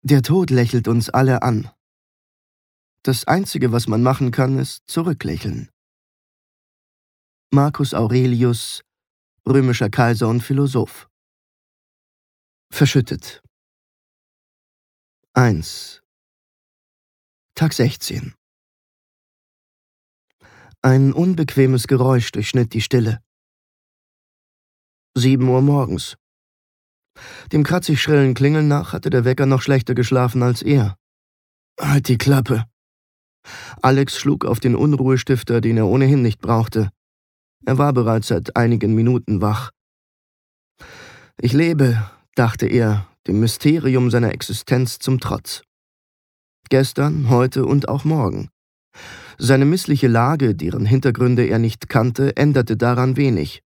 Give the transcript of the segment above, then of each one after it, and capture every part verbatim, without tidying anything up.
Der Tod lächelt uns alle an. Das Einzige, was man machen kann, ist zurücklächeln. Marcus Aurelius, römischer Kaiser und Philosoph. Verschüttet. eins. Tag sechzehn. Ein unbequemes Geräusch durchschnitt die Stille. Sieben Uhr morgens. Dem kratzig schrillen Klingeln nach hatte der Wecker noch schlechter geschlafen als er. Halt die Klappe. Alex schlug auf den Unruhestifter, den er ohnehin nicht brauchte. Er war bereits seit einigen Minuten wach. Ich lebe, dachte er, dem Mysterium seiner Existenz zum Trotz. Gestern, heute und auch morgen. Seine missliche Lage, deren Hintergründe er nicht kannte, änderte daran wenig.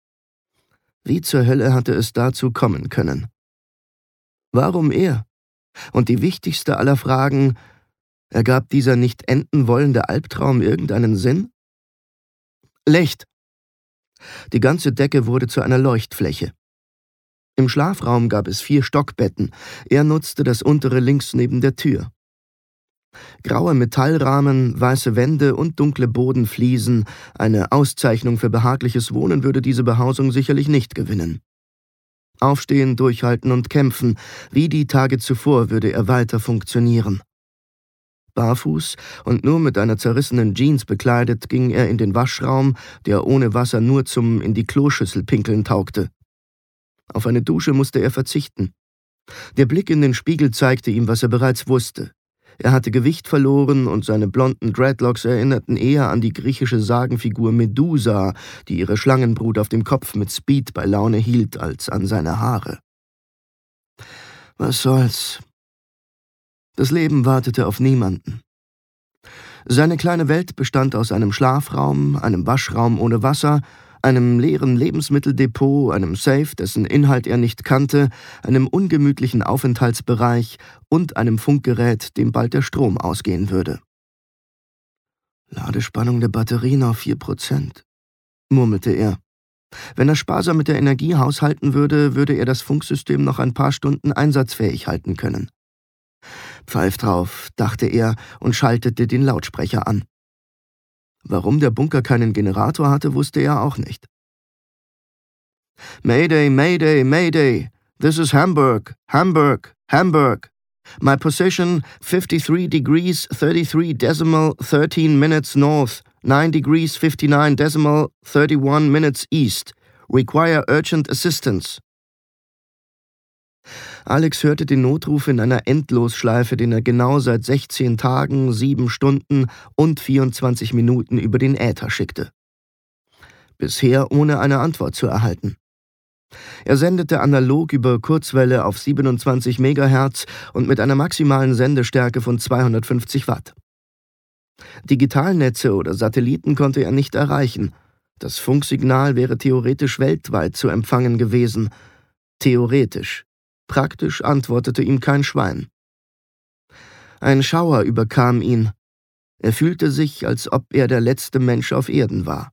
Wie zur Hölle hatte es dazu kommen können? Warum er? Und die wichtigste aller Fragen, ergab dieser nicht enden wollende Albtraum irgendeinen Sinn? Licht! Die ganze Decke wurde zu einer Leuchtfläche. Im Schlafraum gab es vier Stockbetten, er nutzte das untere links neben der Tür. Graue Metallrahmen, weiße Wände und dunkle Bodenfliesen, eine Auszeichnung für behagliches Wohnen würde diese Behausung sicherlich nicht gewinnen. Aufstehen, durchhalten und kämpfen, wie die Tage zuvor würde er weiter funktionieren. Barfuß und nur mit einer zerrissenen Jeans bekleidet, ging er in den Waschraum, der ohne Wasser nur zum in die Kloschüssel pinkeln taugte. Auf eine Dusche musste er verzichten. Der Blick in den Spiegel zeigte ihm, was er bereits wusste. Er hatte Gewicht verloren und seine blonden Dreadlocks erinnerten eher an die griechische Sagenfigur Medusa, die ihre Schlangenbrut auf dem Kopf mit Speed bei Laune hielt, als an seine Haare. Was soll's? Das Leben wartete auf niemanden. Seine kleine Welt bestand aus einem Schlafraum, einem Waschraum ohne Wasser, einem leeren Lebensmitteldepot, einem Safe, dessen Inhalt er nicht kannte, einem ungemütlichen Aufenthaltsbereich und einem Funkgerät, dem bald der Strom ausgehen würde. Ladespannung der Batterien auf vier Prozent, murmelte er. Wenn er sparsam mit der Energie haushalten würde, würde er das Funksystem noch ein paar Stunden einsatzfähig halten können. Pfeif drauf, dachte er und schaltete den Lautsprecher an. Warum der Bunker keinen Generator hatte, wusste er auch nicht. Mayday, Mayday, Mayday! This is Hamburg, Hamburg, Hamburg! My position fifty-three degrees thirty-three decimal thirteen minutes north, nine degrees fifty-nine decimal thirty-one minutes east. Require urgent assistance. Alex hörte den Notruf in einer Endlosschleife, den er genau seit sechzehn Tagen, sieben Stunden und vierundzwanzig Minuten über den Äther schickte. Bisher ohne eine Antwort zu erhalten. Er sendete analog über Kurzwelle auf siebenundzwanzig Megahertz und mit einer maximalen Sendestärke von zweihundertfünfzig Watt. Digitalnetze oder Satelliten konnte er nicht erreichen. Das Funksignal wäre theoretisch weltweit zu empfangen gewesen. Theoretisch. Praktisch antwortete ihm kein Schwein. Ein Schauer überkam ihn. Er fühlte sich, als ob er der letzte Mensch auf Erden war.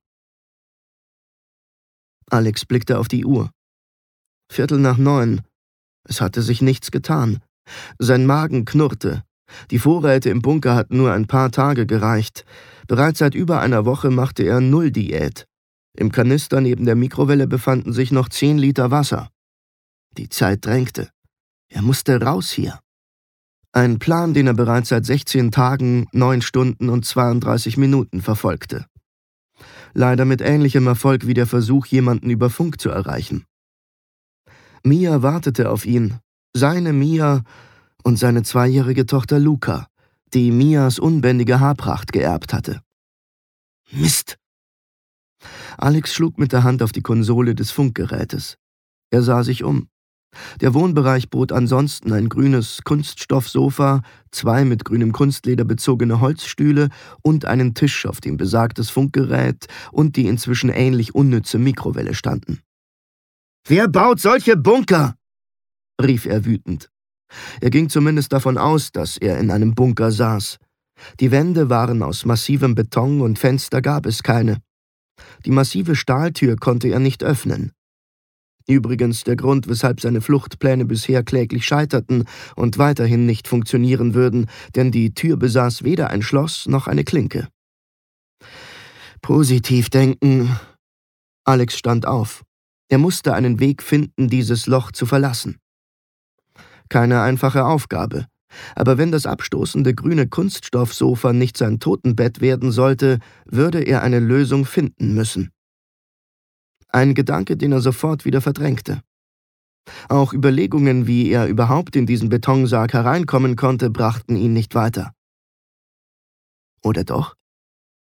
Alex blickte auf die Uhr. Viertel nach neun. Es hatte sich nichts getan. Sein Magen knurrte. Die Vorräte im Bunker hatten nur ein paar Tage gereicht. Bereits seit über einer Woche machte er Null-Diät. Im Kanister neben der Mikrowelle befanden sich noch zehn Liter Wasser. Die Zeit drängte. Er musste raus hier. Ein Plan, den er bereits seit sechzehn Tagen, neun Stunden und zweiunddreißig Minuten verfolgte. Leider mit ähnlichem Erfolg wie der Versuch, jemanden über Funk zu erreichen. Mia wartete auf ihn, seine Mia und seine zweijährige Tochter Luca, die Mias unbändige Haarpracht geerbt hatte. Mist! Alex schlug mit der Hand auf die Konsole des Funkgerätes. Er sah sich um. Der Wohnbereich bot ansonsten ein grünes Kunststoffsofa, zwei mit grünem Kunstleder bezogene Holzstühle und einen Tisch, auf dem besagtes Funkgerät und die inzwischen ähnlich unnütze Mikrowelle standen. »Wer baut solche Bunker?« rief er wütend. Er ging zumindest davon aus, dass er in einem Bunker saß. Die Wände waren aus massivem Beton und Fenster gab es keine. Die massive Stahltür konnte er nicht öffnen. Übrigens der Grund, weshalb seine Fluchtpläne bisher kläglich scheiterten und weiterhin nicht funktionieren würden, denn die Tür besaß weder ein Schloss noch eine Klinke. Positiv denken. Alex stand auf. Er musste einen Weg finden, dieses Loch zu verlassen. Keine einfache Aufgabe. Aber wenn das abstoßende grüne Kunststoffsofa nicht sein Totenbett werden sollte, würde er eine Lösung finden müssen. Ein Gedanke, den er sofort wieder verdrängte. Auch Überlegungen, wie er überhaupt in diesen Betonsarg hereinkommen konnte, brachten ihn nicht weiter. Oder doch?